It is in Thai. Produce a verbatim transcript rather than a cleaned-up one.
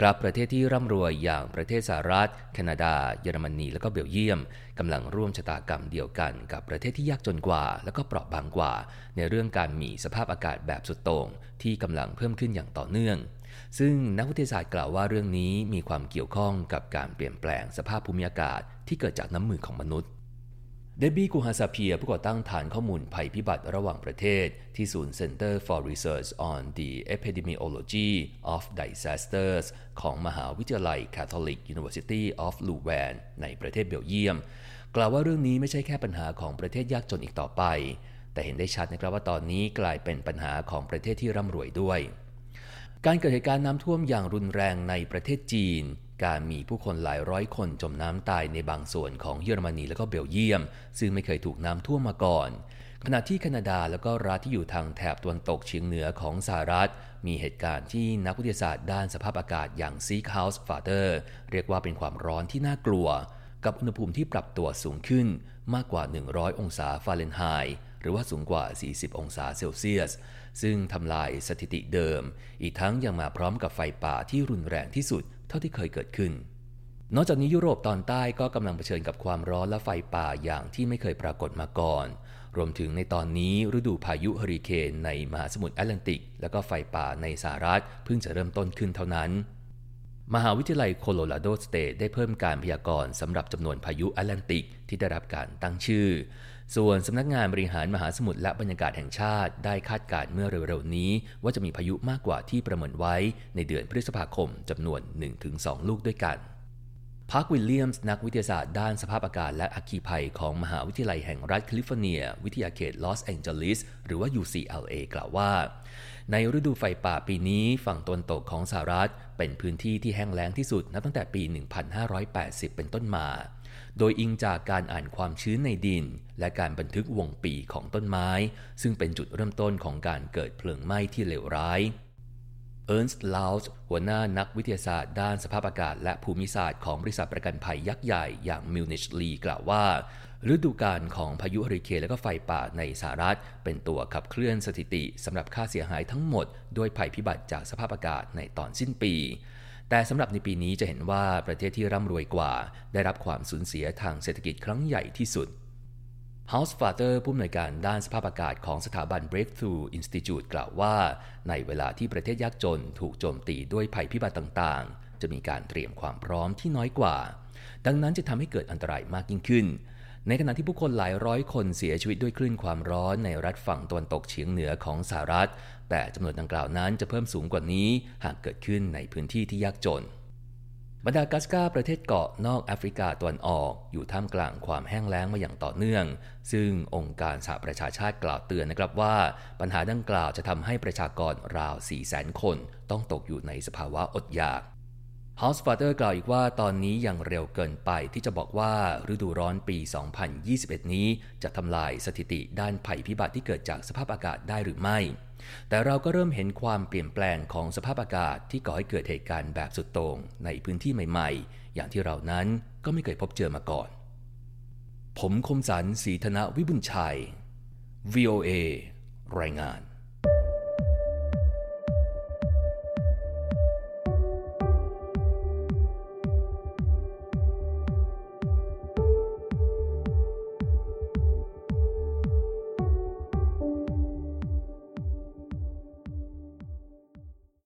ครับประเทศที่ร่ำรวยอย่างประเทศสหรัฐแคนาดาเยอรมนีและก็เบลเยียมกำลังร่วมชะตากรรมเดียวกันกับประเทศที่ยากจนกว่าและก็เปราะบางกว่าในเรื่องการมีสภาพอากาศแบบสุดโต่งที่กำลังเพิ่มขึ้นอย่างต่อเนื่องซึ่งนักวิทยาศาสตร์กล่าวว่าเรื่องนี้มีความเกี่ยวข้องกับการเปลี่ยนแปลงสภาพภูมิอากาศที่เกิดจากน้ำมือของมนุษย์เดบบี้กูฮาซาเพียผู้ก่อตั้งฐานข้อมูลภัยพิบัติระหว่างประเทศที่ศูนย์ Center for Research on the Epidemiology of Disasters ของมหาวิทยาลัย Catholic University of Leuven ในประเทศเบลเยียมกล่าวว่าเรื่องนี้ไม่ใช่แค่ปัญหาของประเทศยากจนอีกต่อไปแต่เห็นได้ชัดนะครับว่าตอนนี้กลายเป็นปัญหาของประเทศที่ร่ำรวยด้วยการเกิดเหตุการณ์น้ำท่วมอย่างรุนแรงในประเทศจีนการมีผู้คนหลายร้อยคนจมน้ำตายในบางส่วนของเยอรมนีและก็เบลเยียมซึ่งไม่เคยถูกน้ำท่วมมาก่อนขณะที่แคนาดาและก็รัฐที่อยู่ทางแถบตะวันตกเฉียงเหนือของสหรัฐมีเหตุการณ์ที่นักวิทยาศาสตร์ด้านสภาพอากาศอย่าง Seekhouse Father เรียกว่าเป็นความร้อนที่น่ากลัวกับอุณหภูมิที่ปรับตัวสูงขึ้นมากกว่าหนึ่งร้อยองศาฟาเรนไฮต์หรือว่าสูงกว่าสี่สิบองศาเซลเซียสซึ่งทำลายสถิติเดิมอีกทั้งยังมาพร้อมกับไฟป่าที่รุนแรงที่สุดเท่าที่เคยเกิดขึ้นนอกจากนี้ยุโรปตอนใต้ก็กำลังเผชิญกับความร้อนและไฟป่าอย่างที่ไม่เคยปรากฏมาก่อนรวมถึงในตอนนี้ฤดูพายุเฮอริเคนในมหาสมุทรแอตแลนติกและก็ไฟป่าในสหรัฐเพิ่งจะเริ่มต้นขึ้นเท่านั้นมหาวิทยาลัยโคโลราโดสเตทได้เพิ่มการพยากรณ์สำหรับจำนวนพายุแอตแลนติกที่ได้รับการตั้งชื่อส่วนสำนักงานบริหารมหาสมุทรและบรรยากาศแห่งชาติได้คาดการณ์เมื่อเร็วๆนี้ว่าจะมีพายุมากกว่าที่ประเมินไว้ในเดือนพฤษภาคมจำนวน หนึ่งถึงสอง ลูกด้วยกันพาร์ควิลเลียมส์นักวิทยาศาสตร์ด้านสภาพอากาศและอัคคีภัยของมหาวิทยาลัยแห่งรัฐแคลิฟอร์เนียวิทยาเขตลอสแองเจลิสหรือว่า ยู ซี แอล เอ กล่าวว่าในฤดูไฟป่าปีนี้ฝั่งตะวันตกของสหรัฐเป็นพื้นที่ที่แห้งแล้งที่สุดนับตั้งแต่ปี หนึ่งพันห้าร้อยแปดสิบ เป็นต้นมาโดยอิงจากการอ่านความชื้นในดินและการบันทึกวงปีของต้นไม้ซึ่งเป็นจุดเริ่มต้นของการเกิดเพลิงไหม้ที่เลวร้ายเอิร์นสต์ ลาวส์หัวหน้านักวิทยาศาสตร์ด้านสภาพอากาศและภูมิศาสตร์ของบริษัทประกันภัยยักษ์ใหญ่อย่างมิลนิชลีกล่าวว่าฤดูกาลของพายุเฮอริเคนและก็ไฟป่าในสหรัฐเป็นตัวขับเคลื่อนสถิติสำหรับค่าเสียหายทั้งหมดด้วยภัยพิบัติจากสภาพอากาศในตอนสิ้นปีแต่สำหรับในปีนี้จะเห็นว่าประเทศที่ร่ำรวยกว่าได้รับความสูญเสียทางเศรษฐกิจครั้งใหญ่ที่สุด House Father ผู้อำนวยการด้านสภาพอากาศของสถาบัน Breakthrough Institute กล่าวว่าในเวลาที่ประเทศยากจนถูกโจมตีด้วยภัยพิบัติต่างๆจะมีการเตรียมความพร้อมที่น้อยกว่าดังนั้นจะทำให้เกิดอันตรายมากยิ่งขึ้นในขณะที่ผู้คนหลายร้อยคนเสียชีวิตด้วยคลื่นความร้อนในรัฐฝั่งตะวันตกเฉียงเหนือของสหรัฐแต่จำนวนดังกล่าวนั้นจะเพิ่มสูงกว่านี้หากเกิดขึ้นในพื้นที่ที่ยากจนมาดากัสการ์ประเทศเกาะนอกแอฟริกาตะวันออกอยู่ท่ามกลางความแห้งแล้งมาอย่างต่อเนื่องซึ่งองค์การสหประชาชาติกล่าวเตือนนะครับว่าปัญหาดังกล่าวจะทำให้ประชากรราว สี่แสน คนต้องตกอยู่ในสภาวะอดอยากHouse Father กล่าวอีกว่าตอนนี้ยังเร็วเกินไปที่จะบอกว่าฤดูร้อนปี สองพันยี่สิบเอ็ด นี้จะทำลายสถิติด้านภัยพิบัติที่เกิดจากสภาพอากาศได้หรือไม่แต่เราก็เริ่มเห็นความเปลี่ยนแปลงของสภาพอากาศที่ก่อให้เกิดเหตุการณ์แบบสุดโต่งในพื้นที่ใหม่ๆอย่างที่เรานั้นก็ไม่เคยพบเจอมาก่อนผมคมสันต์ ศรีธนวิบุญชัย วี โอ เอ รายงาน